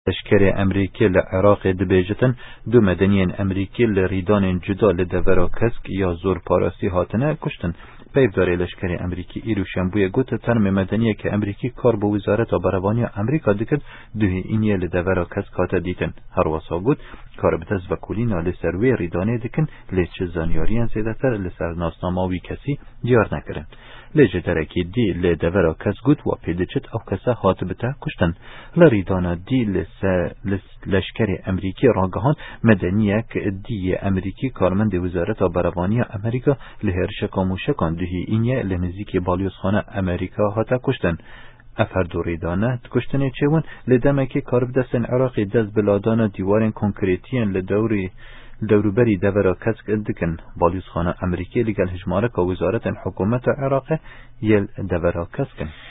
لشکر امریکی لعراق دبیجتن دو مدنیان امریکی لریدان جدا لدورا کسک یا زور پاراسی هاتنه کشتن. پیفدار لشکر امریکی ایرو شنبوی گوت ترم مدنیه که امریکی کار با وزارت بربانی امریکا دکد دوی اینیه لدورا کسک هاته دیتن. هر واسا گوت کار بتز و کولینا لسروی ریدانه دکن لیچ زانیاریان زیدتر لسر ناسناماوی کسی دیار نکرن. لیجه درکی دی لدورا کس گوت و پیدچت او کسا هات بتا کشتن. لریدانا دی لشکر امریکی راگهان مدنیه که دی امریکی کارمند وزارت بربانی امریکا لهرش کاموشکان دوهی اینیه لنزیک بالیوزخانه امریکا هاتا کشتن. افردو ریدانه کشتنه چون لدمکی کارب دستن عراقی دست بلادان دیوارن کنکریتین دوروبری دورا کسک دکن. بالیوزخانه امریکی لگل هجمارک وزارت حکومت عراق یل دورا کسکن.